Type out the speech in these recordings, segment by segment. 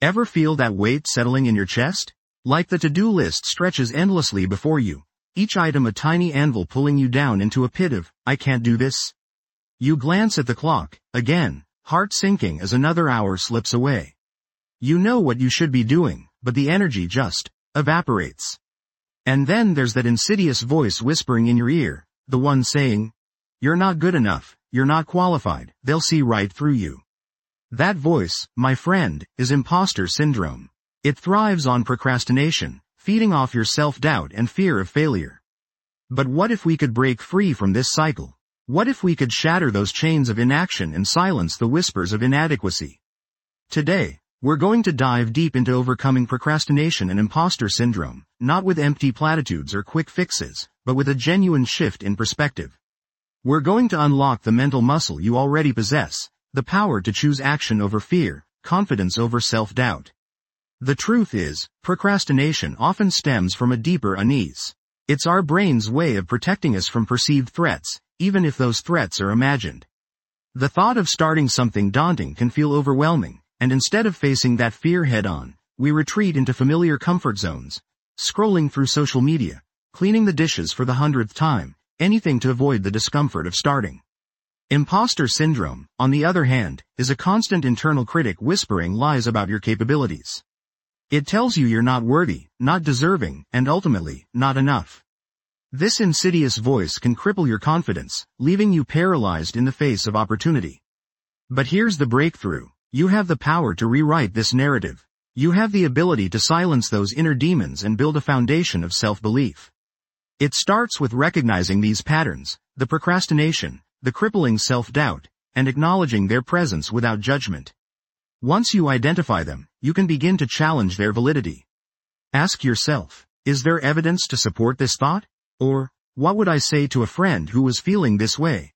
Ever feel that weight settling in your chest? Like the to-do list stretches endlessly before you, each item a tiny anvil pulling you down into a pit of, I can't do this. You glance at the clock, again, heart sinking as another hour slips away. You know what you should be doing, but the energy just evaporates. And then there's that insidious voice whispering in your ear, the one saying, you're not good enough, you're not qualified, they'll see right through you. That voice, my friend, is imposter syndrome. It thrives on procrastination, feeding off your self-doubt and fear of failure. But what if we could break free from this cycle? What if we could shatter those chains of inaction and silence the whispers of inadequacy? Today, we're going to dive deep into overcoming procrastination and imposter syndrome, not with empty platitudes or quick fixes, but with a genuine shift in perspective. We're going to unlock the mental muscle you already possess, the power to choose action over fear, confidence over self-doubt. The truth is, procrastination often stems from a deeper unease. It's our brain's way of protecting us from perceived threats, even if those threats are imagined. The thought of starting something daunting can feel overwhelming, and instead of facing that fear head-on, we retreat into familiar comfort zones, scrolling through social media, cleaning the dishes for the 100th time, anything to avoid the discomfort of starting. Imposter syndrome, on the other hand, is a constant internal critic whispering lies about your capabilities. It tells you you're not worthy, not deserving, and ultimately, not enough. This insidious voice can cripple your confidence, leaving you paralyzed in the face of opportunity. But here's the breakthrough. You have the power to rewrite this narrative. You have the ability to silence those inner demons and build a foundation of self-belief. It starts with recognizing these patterns, the procrastination, the crippling self-doubt, and acknowledging their presence without judgment. Once you identify them, you can begin to challenge their validity. Ask yourself, is there evidence to support this thought? Or, what would I say to a friend who was feeling this way?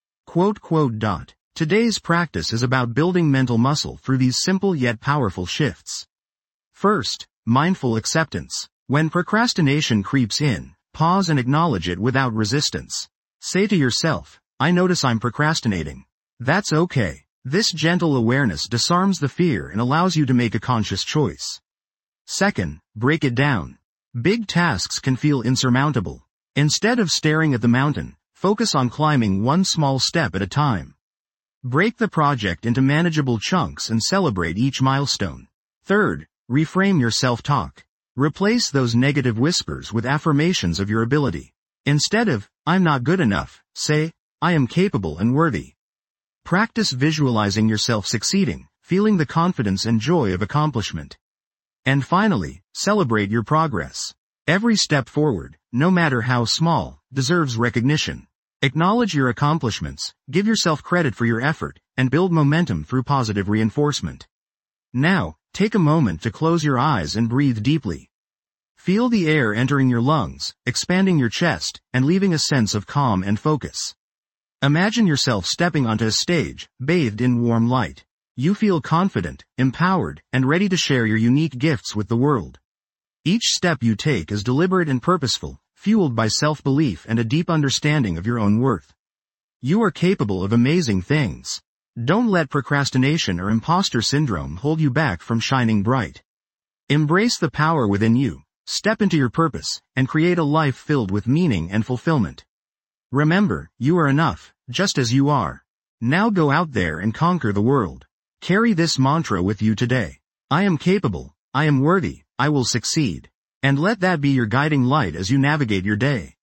Today's practice is about building mental muscle through these simple yet powerful shifts. First, mindful acceptance. When procrastination creeps in, pause and acknowledge it without resistance. Say to yourself, I notice I'm procrastinating. That's okay. This gentle awareness disarms the fear and allows you to make a conscious choice. Second, break it down. Big tasks can feel insurmountable. Instead of staring at the mountain, focus on climbing one small step at a time. Break the project into manageable chunks and celebrate each milestone. Third, reframe your self-talk. Replace those negative whispers with affirmations of your ability. Instead of, I'm not good enough, say, I am capable and worthy. Practice visualizing yourself succeeding, feeling the confidence and joy of accomplishment. And finally, celebrate your progress. Every step forward, no matter how small, deserves recognition. Acknowledge your accomplishments, give yourself credit for your effort, and build momentum through positive reinforcement. Now, take a moment to close your eyes and breathe deeply. Feel the air entering your lungs, expanding your chest, and leaving a sense of calm and focus. Imagine yourself stepping onto a stage, bathed in warm light. You feel confident, empowered, and ready to share your unique gifts with the world. Each step you take is deliberate and purposeful, fueled by self-belief and a deep understanding of your own worth. You are capable of amazing things. Don't let procrastination or imposter syndrome hold you back from shining bright. Embrace the power within you, step into your purpose, and create a life filled with meaning and fulfillment. Remember, you are enough, just as you are. Now go out there and conquer the world. Carry this mantra with you today. I am capable, I am worthy, I will succeed. And let that be your guiding light as you navigate your day.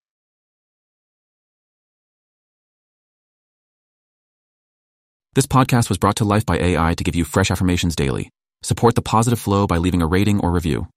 This podcast was brought to life by AI to give you fresh affirmations daily. Support the positive flow by leaving a rating or review.